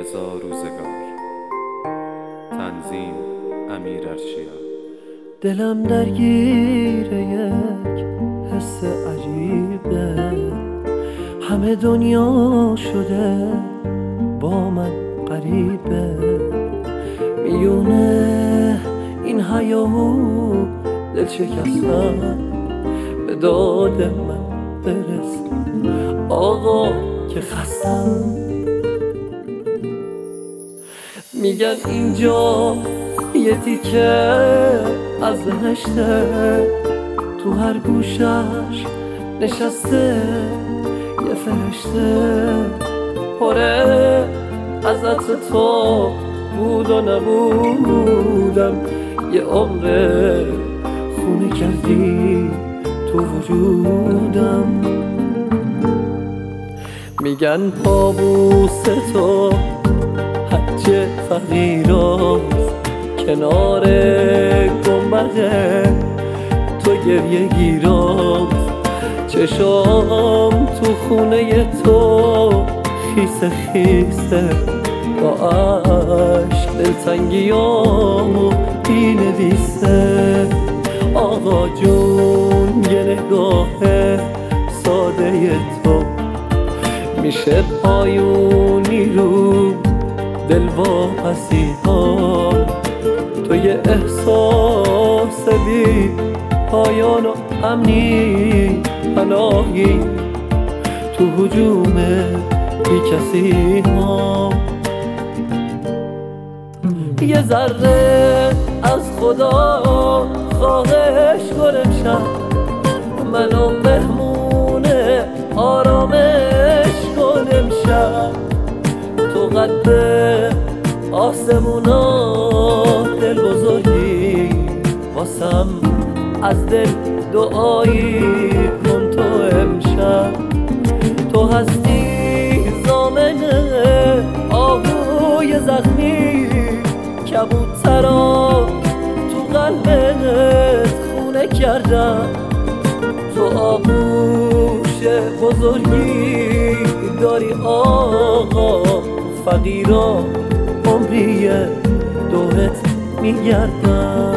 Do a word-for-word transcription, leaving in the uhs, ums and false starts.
رضا روزگار. تنظیم امیر ارشیا. دلم درگیر یک حس عجیبه، همه دنیا شده با من غریبه. میونه این هیاهو دل شکستم، به داد من برس آقا که خستم. میگن اینجا یه تیکه از بهشته، تو هر گوشش نشسته یه فرشته. پره از عطر تو بود و نبودم، یه عمر خونه کردی تو وجودم. میگن پابوس تو حج فقیراست، کنار گنبده تو گریه گیراست. چشام تو خونه تو خیسه خیسه، با عشق دلتنگیامو بینویسه. آقا جون یه نگاه ساده تو میشه پایونی رو دل واپسی ها. تو یه احساس بی پایان و امنی پناهی تو هجوم بی کسی ها. یه ذره از خدا خواهش کن امشب، منو مهمون آرامش کن امشب. تو قد آسمونا دل بزرگی، واسم از دل دعایی کن تو امشب. تو هستی ضامنه آهوی زخمی، کبوترا تو قلبت خونه کردم. تو آغوش بزرگی داری آقا، فقیرا عمریه دورت میگردم.